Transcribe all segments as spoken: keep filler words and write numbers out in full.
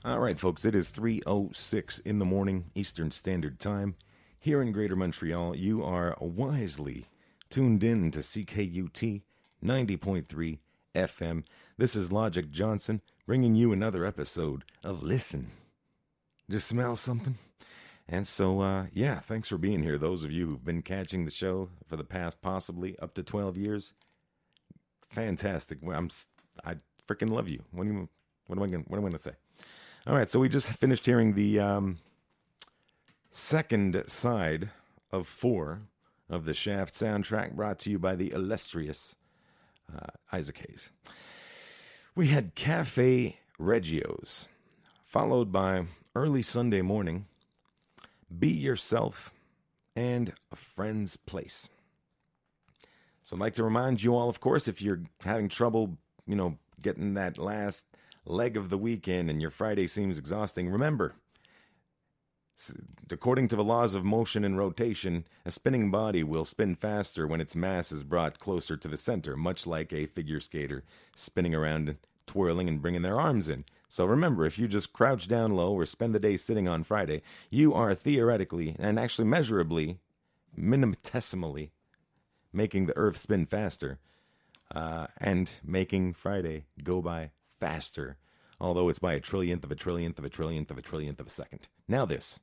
All right, folks, it is three oh six in the morning, Eastern Standard Time. Here in Greater Montreal, you are wisely tuned in to C K U T ninety point three F M. This is Logic Johnson bringing you another episode of Listen. Just smell something? And so, uh, yeah, thanks for being here. Those of you who've been catching the show for the past possibly up to twelve years, fantastic. I'm, I freaking love you. What do you, what am I going, what am I going to say? All right, so we just finished hearing the um, second side of four of the Shaft soundtrack, brought to you by the illustrious uh, Isaac Hayes. We had Cafe Reggio's, followed by Early Sunday Morning, Be Yourself, and A Friend's Place. So I'd like to remind you all, of course, if you're having trouble, you know, getting that last leg of the weekend and your Friday seems exhausting, remember, according to the laws of motion and rotation, a spinning body will spin faster when its mass is brought closer to the center, much like a figure skater spinning around, twirling, and bringing their arms in. So remember, if you just crouch down low or spend the day sitting on Friday, you are theoretically, and actually measurably, minitesimally, making the Earth spin faster, uh, and making Friday go by faster, although it's by a trillionth of a trillionth of a trillionth of a trillionth of a second. Now this.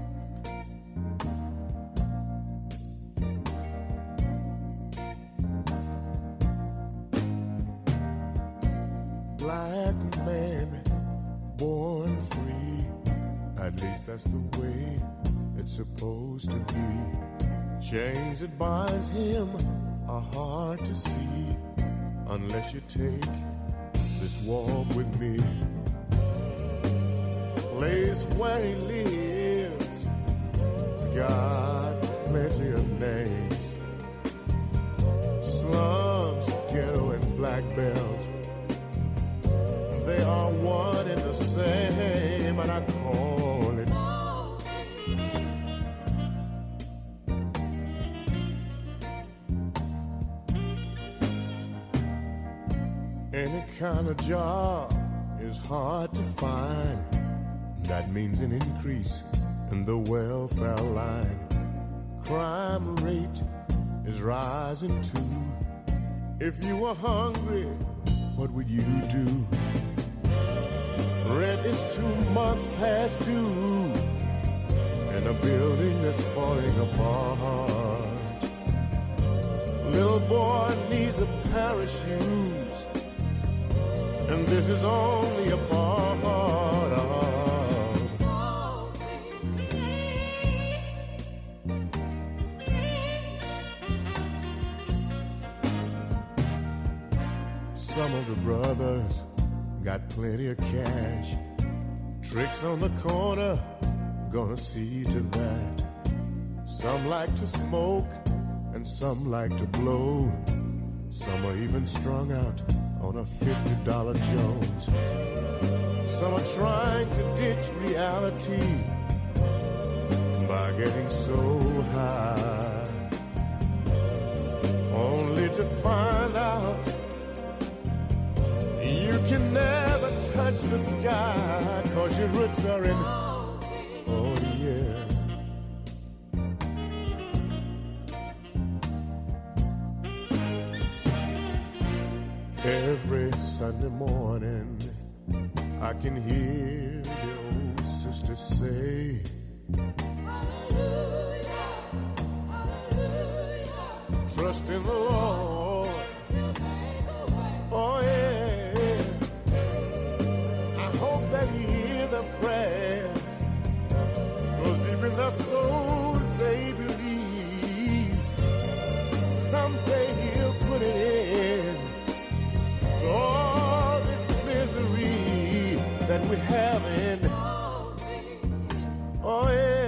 Black man, born free, at least that's the way it's supposed to be. Chains that binds him are hard to see unless you take this walk with me. Place where he lives, he's got plenty of names. Slums, ghetto, and black belt, they are one and the same, and I call it any kind of job is hard to find. That means an increase in the welfare line. Crime rate is rising too. If you were hungry, what would you do? Rent is two months past due, and a building that's falling apart. Little boy needs a pair of shoes, and this is only a part of some of the brothers got plenty of cash. Tricks on the corner, gonna see to that. Some like to smoke, and some like to blow. Some are even strung out on a fifty dollar Jones. Some are trying to ditch reality by getting so high, only to find out you can never touch the sky, 'cause your roots are in, oh yeah. Every Sunday morning I can hear the old sister say, hallelujah, hallelujah. Trust in the Lord, oh yeah. I hope that you hear the prayers, 'cause deep in their souls they believe someday he'll put it in to all this misery that we have in, oh yeah.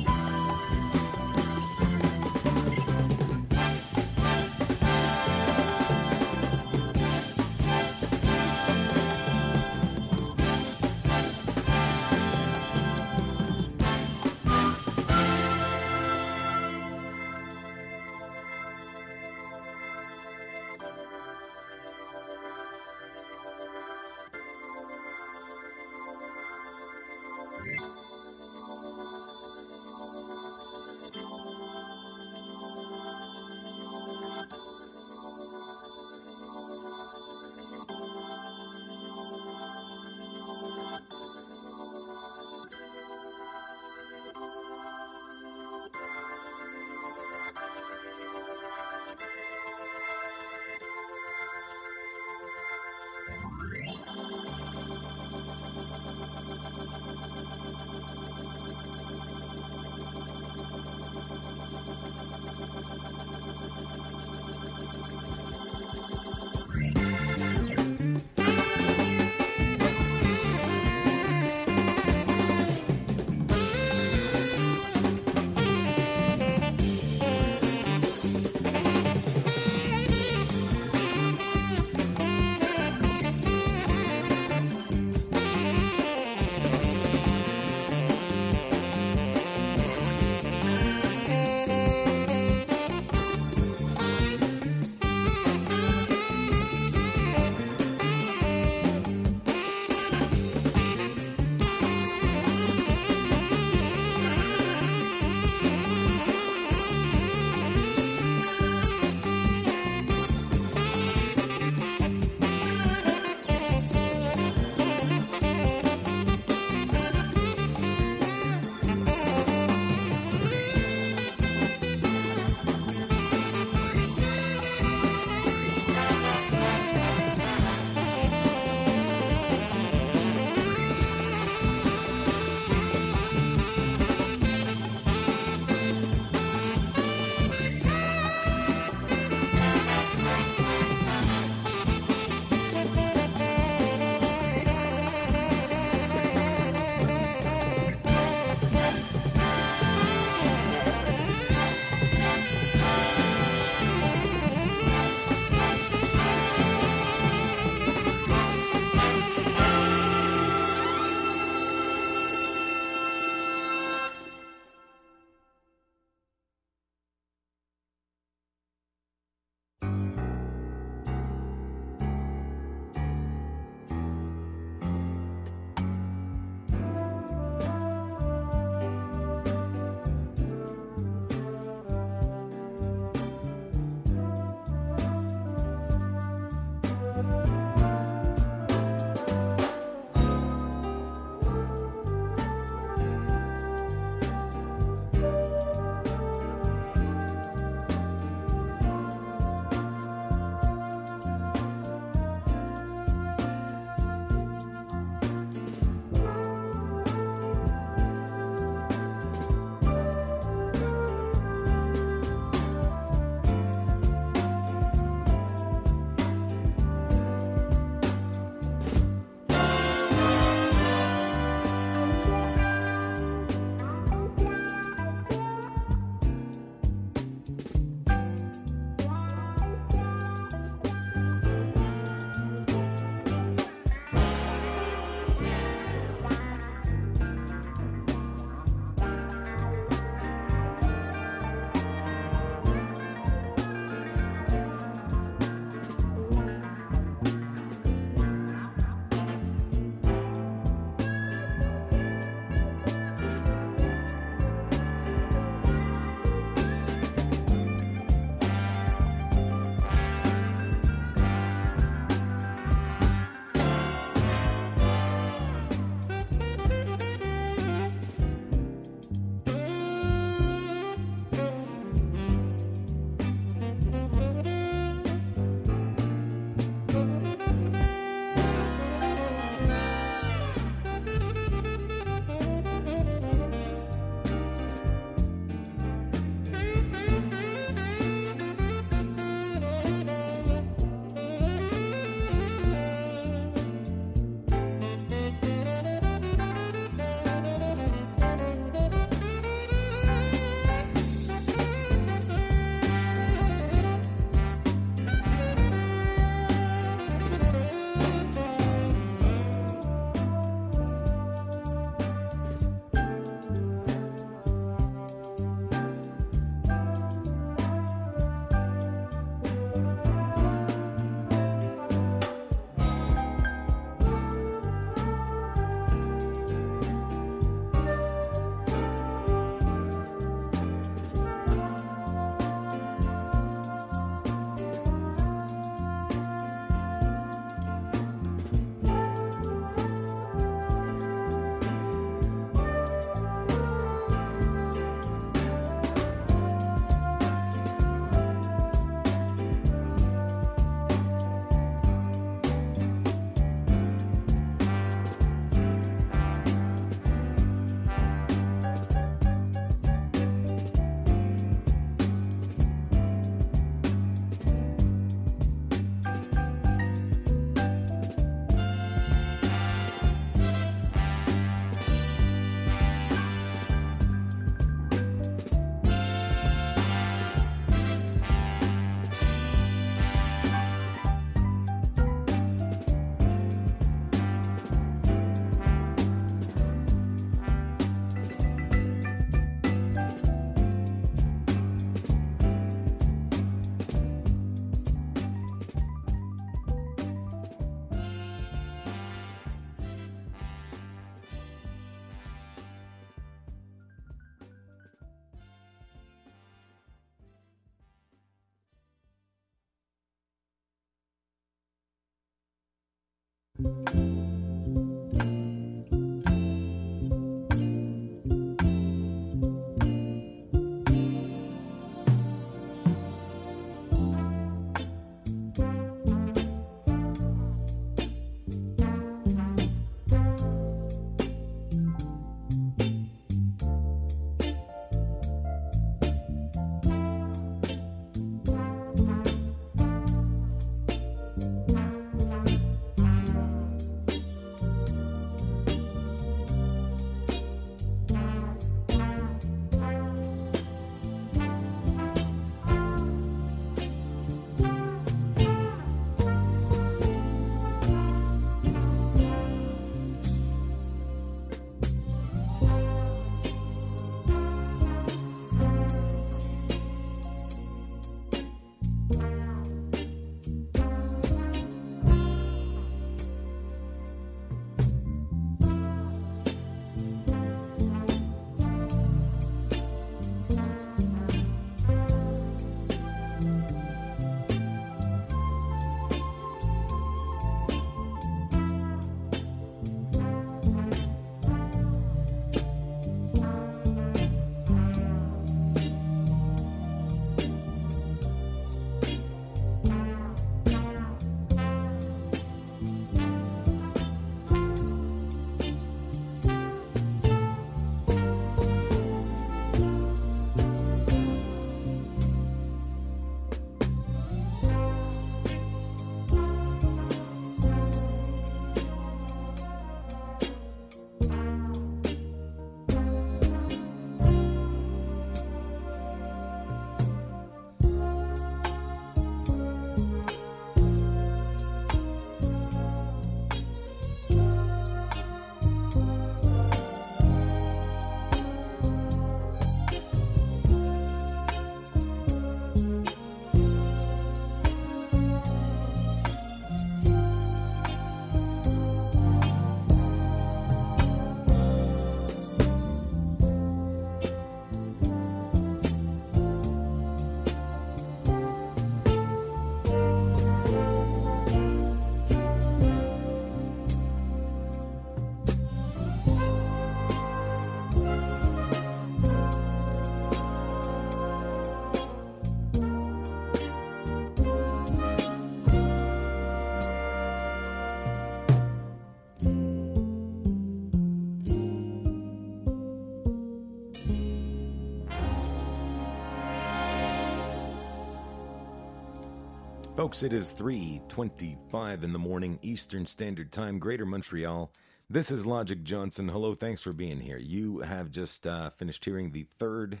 Folks, it is three twenty-five in the morning, Eastern Standard Time, Greater Montreal. This is Logic Johnson. Hello, thanks for being here. You have just uh, finished hearing the third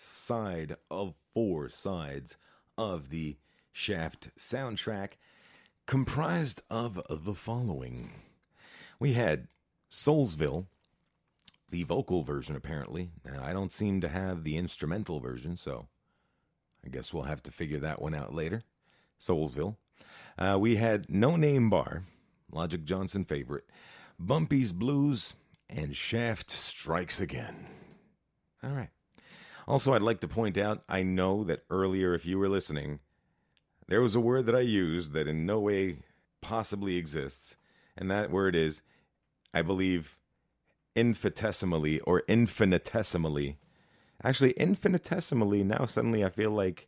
side of four sides of the Shaft soundtrack, comprised of the following. We had Soulsville, the vocal version apparently. Now, I don't seem to have the instrumental version, so I guess we'll have to figure that one out later. Soulsville. Uh, we had No Name Bar, Logic Johnson favorite, Bumpy's Blues, and Shaft Strikes Again. All right. Also, I'd like to point out, I know that earlier, if you were listening, there was a word that I used that in no way possibly exists, and that word is, I believe, infinitesimally or infinitesimally. Actually, infinitesimally, now suddenly I feel like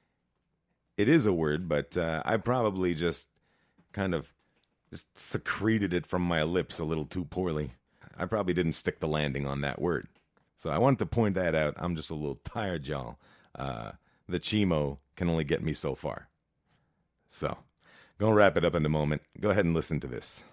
it is a word, but uh, I probably just kind of just secreted it from my lips a little too poorly. I probably didn't stick the landing on that word. So I wanted to point that out. I'm just a little tired, y'all. Uh, the Chimo can only get me so far. So, gonna wrap it up in a moment. Go ahead and listen to this.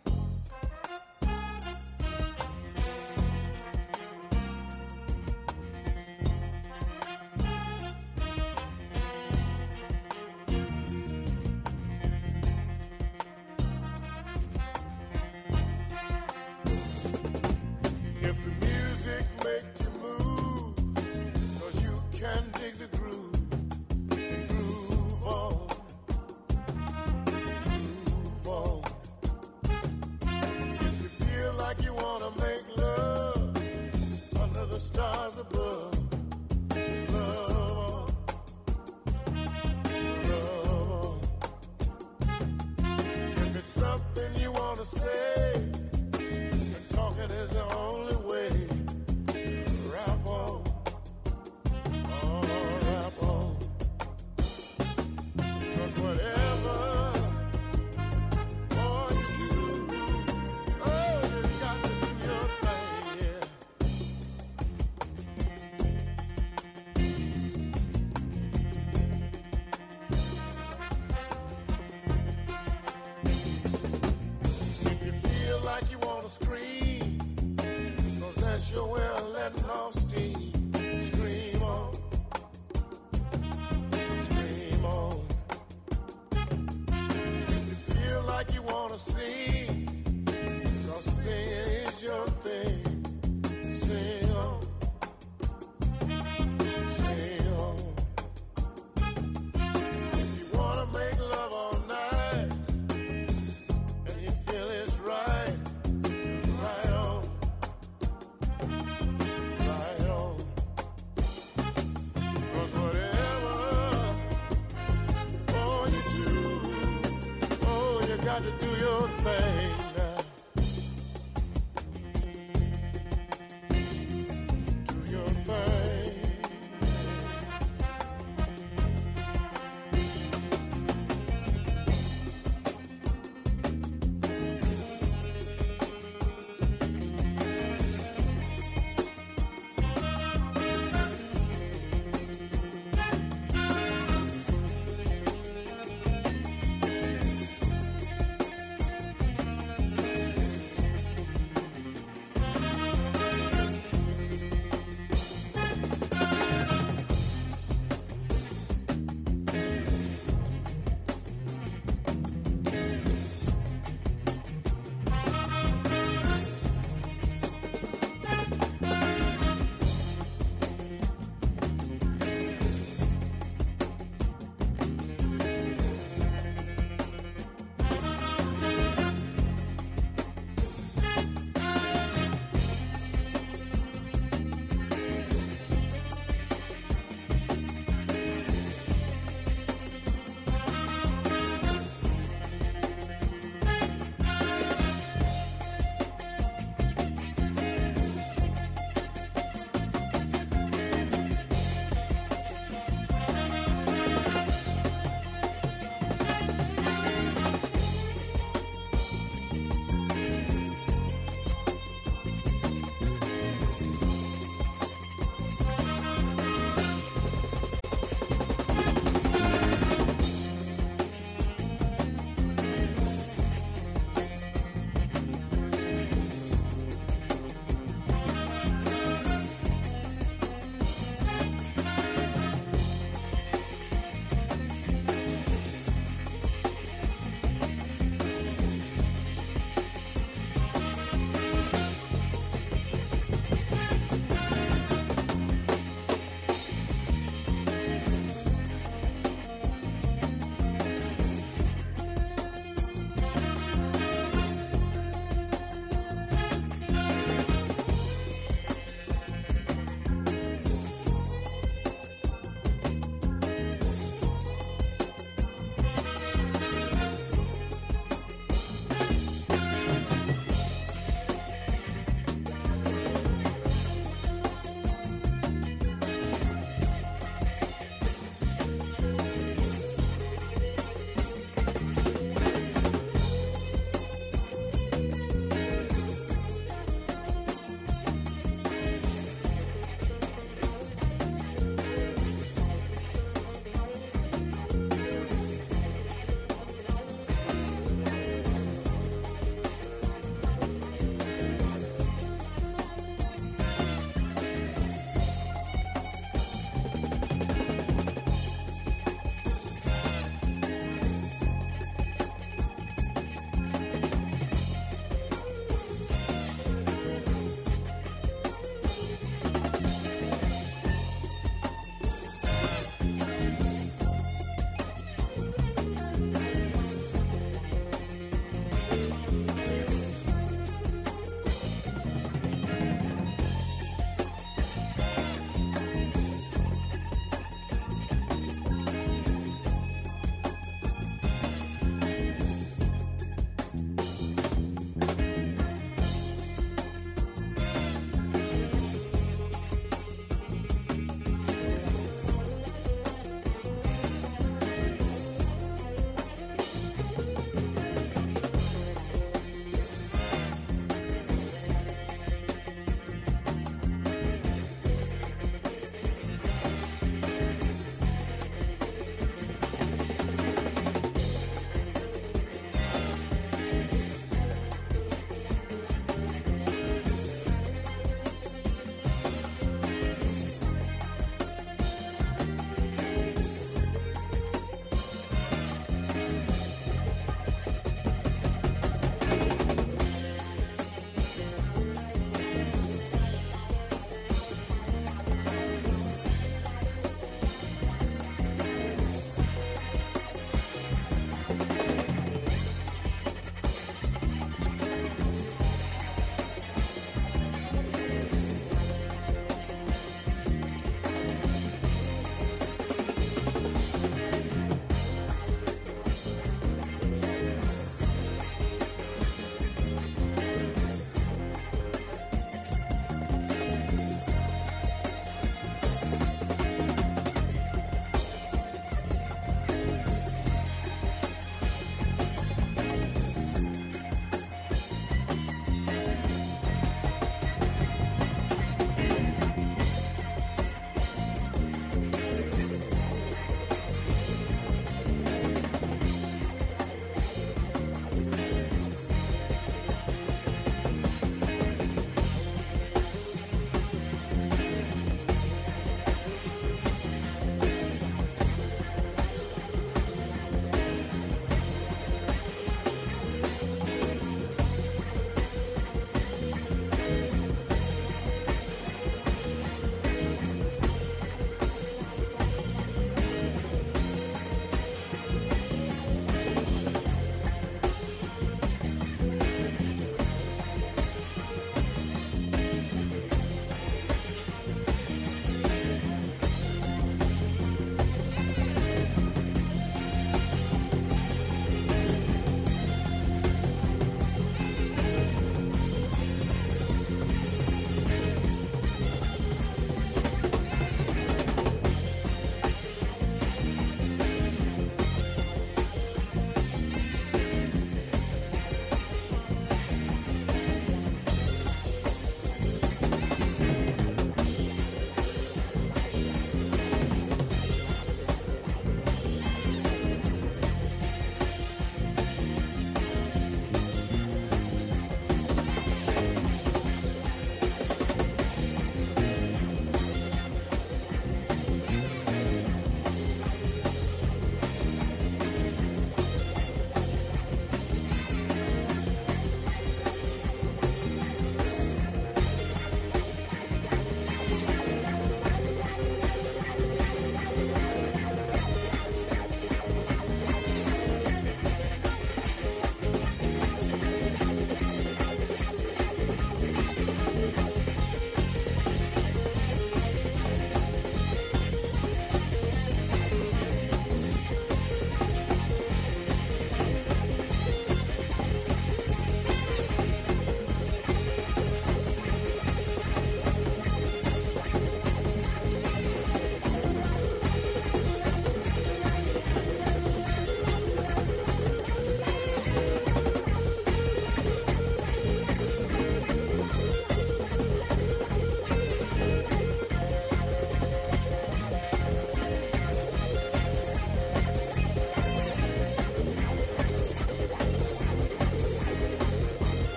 got to do your thing now. Do your thing.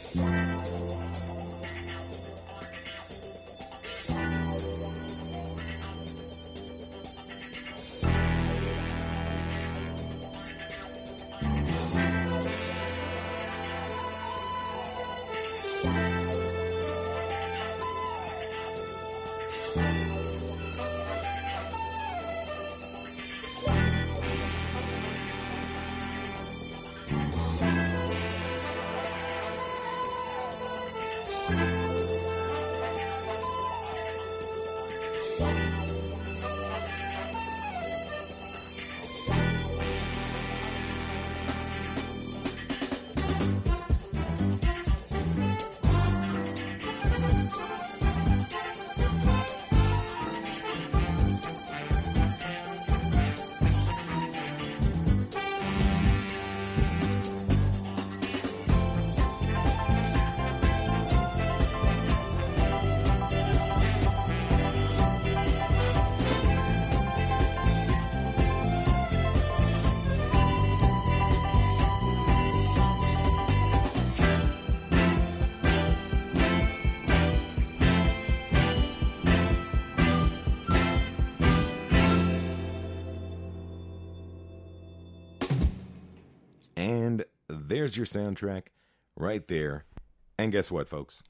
And there's your soundtrack right there. And guess what, folks?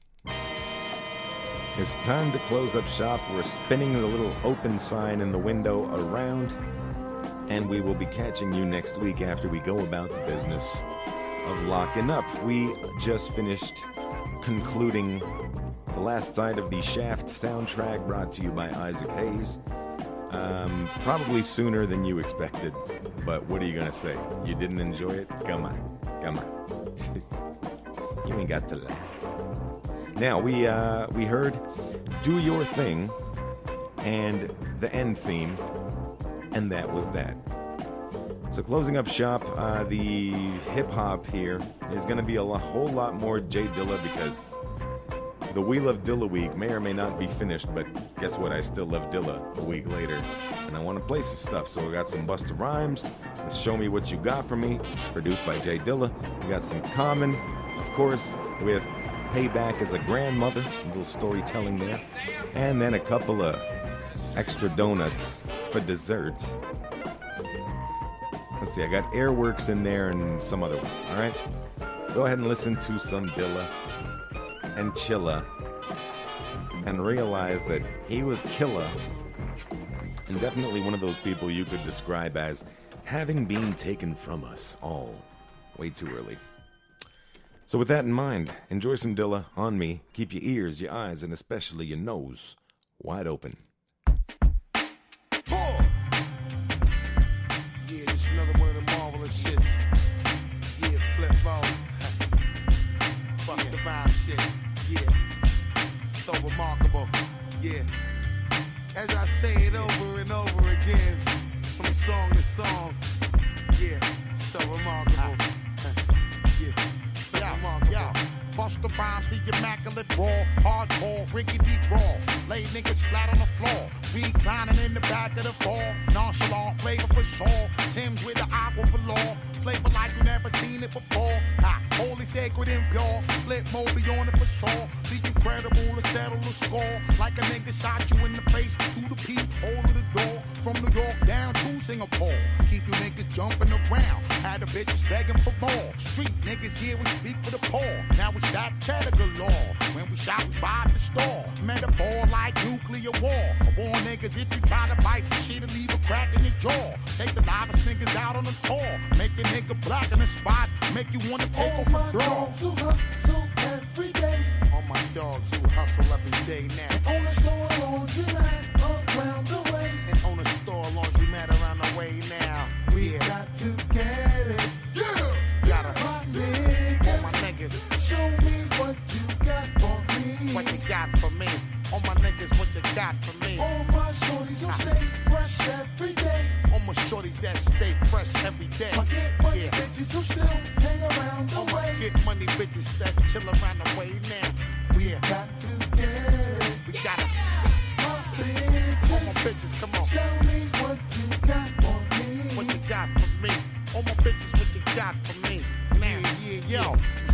It's time to close up shop. We're spinning the little open sign in the window around, and we will be catching you next week after we go about the business of locking up. We just finished concluding the last side of the Shaft soundtrack, brought to you by Isaac Hayes. Um, probably sooner than you expected, but what are you gonna say? You didn't enjoy it? Come on, come on. You ain't got to laugh. Now, we uh, we heard Do Your Thing and the end theme, and that was that. So closing up shop, uh, the hip-hop here is going to be a lo- whole lot more Jay Dilla, because the We Love Dilla week may or may not be finished, but guess what? I still love Dilla a week later, and I want to play some stuff. So we got some Busta Rhymes, Show Me What You Got For Me, produced by Jay Dilla. We got some Common, of course, with Payback as a Grandmother, a little storytelling there, and then a couple of extra donuts for dessert. Let's see, I got Airworks in there and some other one, all right? Go ahead and listen to some Dilla and Chilla and realize that he was killer, and definitely one of those people you could describe as having been taken from us all way too early. So with that in mind, enjoy some Dilla on me. Keep your ears, your eyes, and especially your nose wide open. Four. Yeah, this another one of the marvelous shits. Yeah, flip phone. Fuck the vibe shit. Yeah, so remarkable. Yeah, as I say it over and over again, from song to song. Yeah, so remarkable. Yeah, so remarkable. Yo, Busta Rhymes, the immaculate raw, hardcore, rickety raw. Lay niggas flat on the floor, reclining in the back of the fall. Nonchalant flavor for sure. Tim's with the aqua for law. Flavor like you never seen it before. Ah, holy, sacred, and pure. Flip Moby on it for sure. The incredible to settle the score. Like a nigga shot you in the face through the peephole of the door. From New York down to Singapore. Keep you niggas jumping around. Had the bitches begging for more. Street niggas here, we speak for the poor. Now we stack cheddar galore. When we shout, we buy the store. Metaphor like nuclear war. I warn niggas if you try to bite the shit and leave a crack in your jaw. Take the livest niggas out on the tour. Make a nigga black in the spot. Make you wanna take off a bra. Dogs who hustle every day. All my dogs who hustle every day now. And on the store laundromat around the way. And on a store laundromat around the way now. We Yeah, got to get it. yeah. Gotta My all niggas, my niggas. show me what you got for me. What you got for me? All my niggas, what you got for me? All my shorties who stay fresh every day. All my shorties that stay fresh every day. My get money Yeah. bitches who still hang around All the my way. get money bitches that chill around the way now. Yeah, Got to get it. we gotta. My All my bitches, bitches, come on. tell me what you got for me. What you got for me? All my bitches, what you got for me? Now, yeah, yeah, yo, we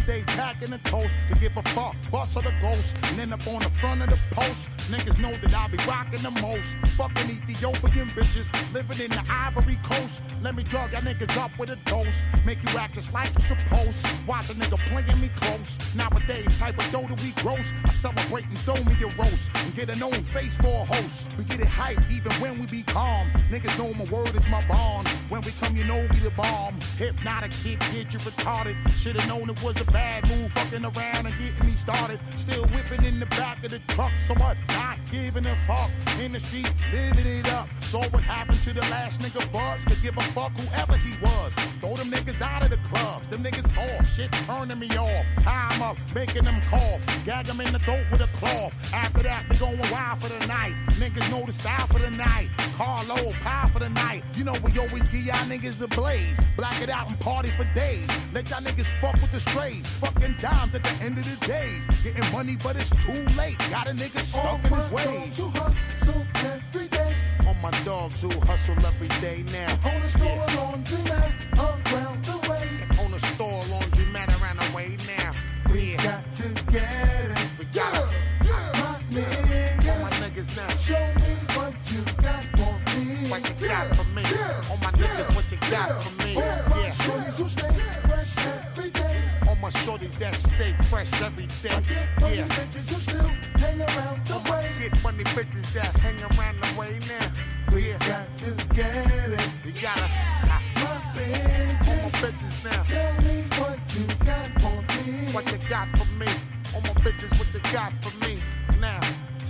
stay packing the toast to give a fuck, bust of the ghost, and end up on the front of the post. Niggas know that I be rocking the most. Fucking Ethiopian bitches, living in the Ivory Coast. Let me drug y'all niggas up with a dose, make you act just like you supposed. Watch a nigga playing me close. Nowadays, type of dough that we gross. I celebrate and throw me a roast, and get a known face for a host. We get it hype even when we be calm. Niggas know my word is my bond. When we come, you know we the bomb. Hypnotic shit, get you retarded. Should've known it was a bad move, fucking around and getting me started. Still whipping in the back of the truck, so what? Not giving a fuck. In the streets, living it up. So what happened to the last nigga Buzz? Could give a fuck whoever he was. Throw them niggas out of the clubs. Them niggas off, shit turning me off. Tie 'em up, making them cough. Gag them in the throat with a cloth. After that, they going wild for the night. Niggas know the style for the night. Carlo, power for the night. You know we always give y'all niggas a blaze. Black it out and party for days. Let y'all niggas fuck with the strays. Fucking dimes at the end of the days. Getting money, but it's too late. Got a nigga stuck in his ways. Who hustle every day. On my dogs who hustle every day now. On the store Yeah. laundromat around the way. On the store laundromat around the way now. We Yeah. got to get it. We got it. My niggas, All my niggas now. show me what you got for me. What you got for me? All my niggas, what you got for me? All my Yeah. shorties who stay fresh every day. All my shorties that stay fresh every day. I get money Yeah. bitches who still hang around the All my way. get money bitches that hang around the way now. We Yeah. got to get it. We gotta. Ah, My all my bitches, bitches now. tell me what you got for me. What you got for me? All my bitches, what you got for me? Now. Tell-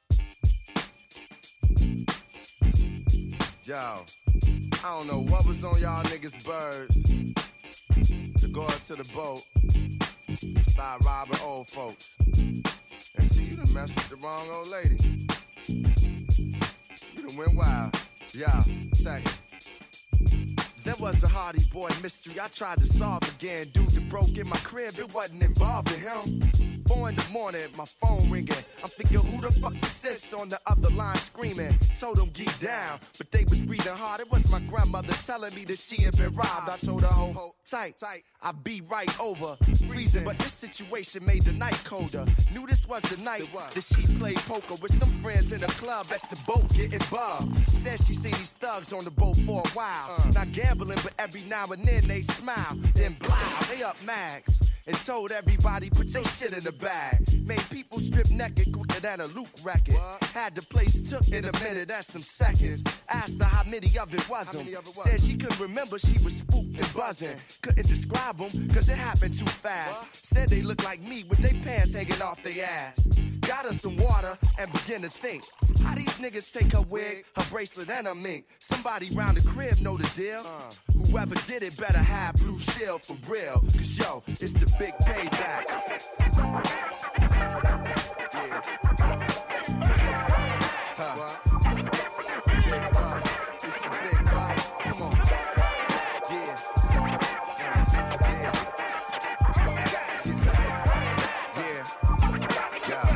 Yo, I don't know what was on y'all niggas' birds to go out to the boat, start robbing old folks. And see, you done messed with the wrong old lady. You done went wild. Yeah, second. There was a Hardy Boy mystery I tried to solve again. Dude that broke in my crib, it wasn't involved in him. Four in the morning, my phone ringing. I'm thinking, who the fuck is this on the other line screaming? Told them get down, but they was breathing hard. It was my grandmother telling me that she had been robbed. I told her, hold, hold tight, tight. I'll be right over. Freezing, but this situation made the night colder. Knew this was the night that she played poker with some friends in a club at the boat getting bugged. Said she seen these thugs on the boat for a while. Uh. Not gambling, but every now and then they smile. Then blah, they up mags. And told everybody, put your shit in the bag. Made people strip naked quicker than a Luke record. What? Had the place took in a minute, that's some seconds. Asked her how many of it was them. Said she couldn't remember, she was spooked and buzzing. Couldn't describe them, cause it happened too fast. What? Said they looked like me with their pants hanging off their ass. Got her some water and began to think. How these niggas take her wig, her bracelet, and her mink? Somebody round the crib know the deal. Uh. Whoever did it better have blue shield for real. Cause yo, it's the big payback. Yeah. Huh. Big buck. It's the big buck. Come on. Yeah. Yeah. Yeah.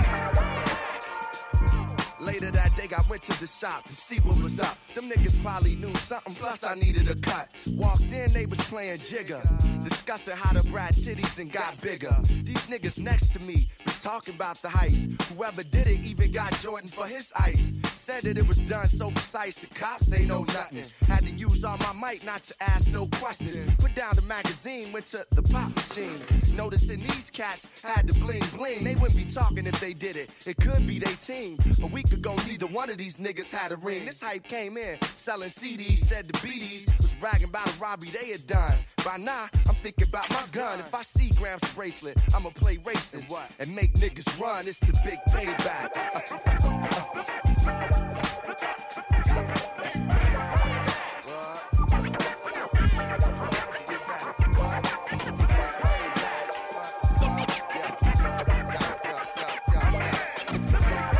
Later that day, I went to the shop to see what was up. Them niggas probably knew something, plus I needed a cut. Walked in, they was playing Jigga, discussing how the brat titties and got bigger. These niggas next to me was talking about the heist. Whoever did it even got Jordan for his ice. Said that it was done so precise, the cops ain't know nothing. Had to use all my might not to ask no questions. Put down the magazine, went to the pop machine. Noticing these cats had the bling bling. They wouldn't be talking if they did it. It could be they team. A week ago, neither one of these niggas had a ring. This hype came in, selling C Ds, said the B Ds was bragging about a robbery they had done. By now, I'm thinking about my gun. If I see Graham's bracelet, I'ma play racist and make niggas run. It's the big payback.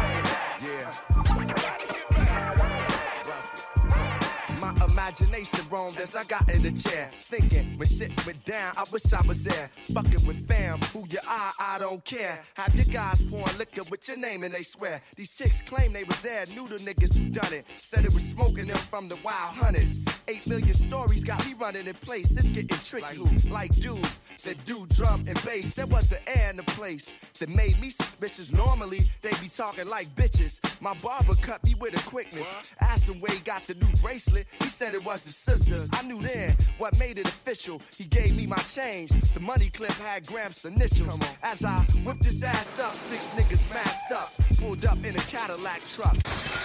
Imagination roamed as I got in the chair. Thinking when shit went down, I wish I was there. Fucking with fam, who you are, I don't care. Have your guys pouring liquor with your name and they swear. These chicks claim they was there, knew the niggas who done it. Said it was smoking them from the wild hunters. Eight million stories got me running in place. It's getting tricky. Like who? Like dude that do drum and bass. There was an air in the place that made me suspicious. Normally they be talking like bitches. My barber cut me with a quickness. Asked him where he got the new bracelet. He said it was his sister's. I knew then what made it official. He gave me my change. The money clip had Gramps' initials. As I whipped his ass up, six niggas masked up, pulled up in a Cadillac truck.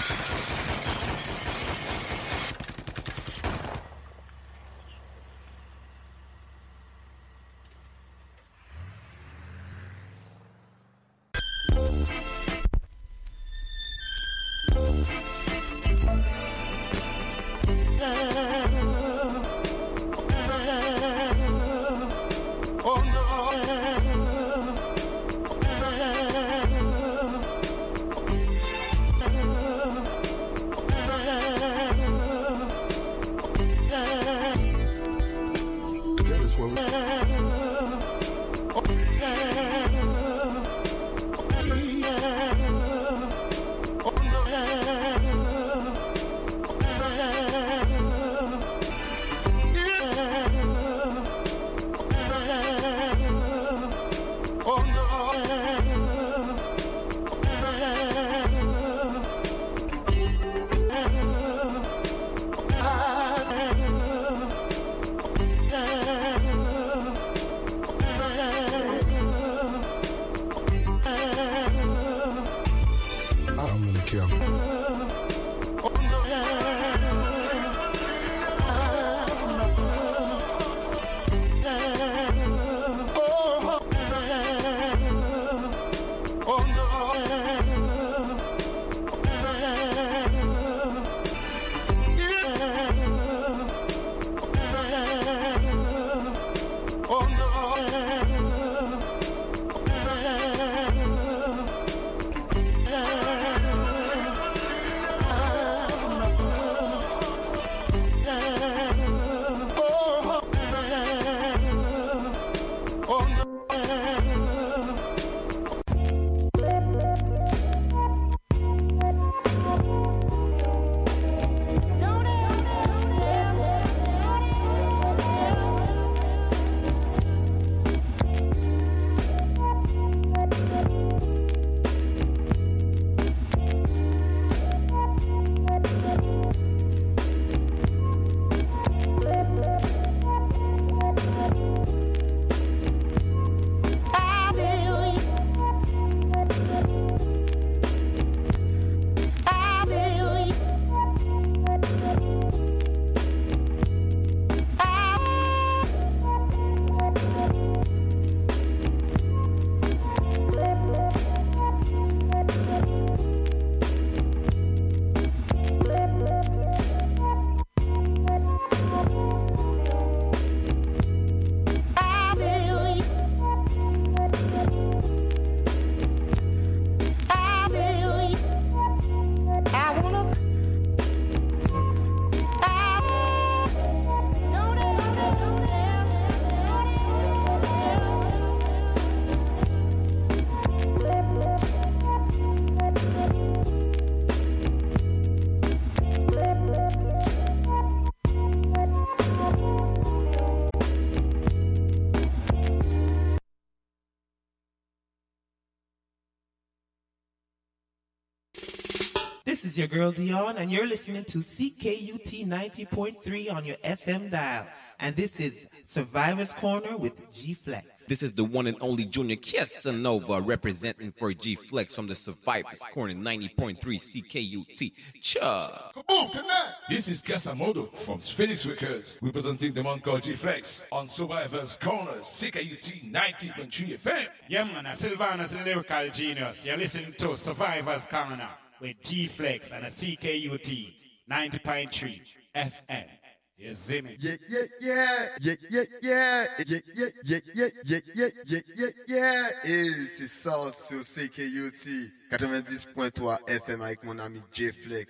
This is your girl Dion, and you're listening to C K U T ninety point three on your F M dial. And this is Survivor's Corner with G-Flex. This is the one and only Junior Casanova representing for G-Flex from the Survivor's Corner ninety point three C K U T. Cha! Kaboom, connect! This is Casamodo from Phoenix Records, representing the man called G-Flex on Survivor's Corner C K U T ninety point three F M. Yeah, man, a Sylvanus lyrical genius. You're listening to Survivor's Corner with G-Flex and a C K U T ninety point three F M. You see me? Yeah, yeah, yeah, yeah, yeah, yeah, yeah, yeah, yeah, yeah, yeah, yeah, yeah, yeah, yeah. Et c'est ça sur C K U T quatre-vingt-dix point trois F M avec mon ami J-Flex.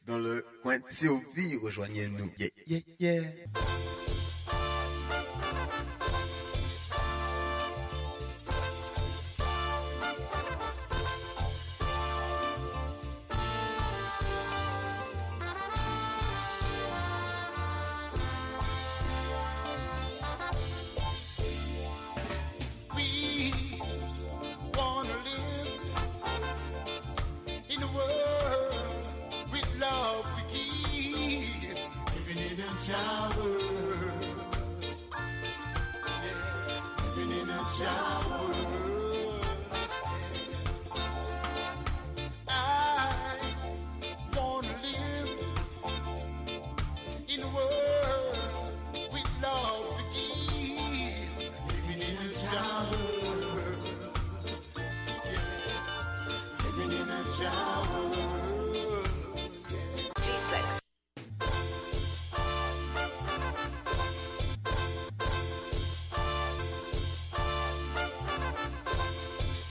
dans le coin de Sylvie. Rejoignez-nous. Yeah, yeah, yeah. Living in a job.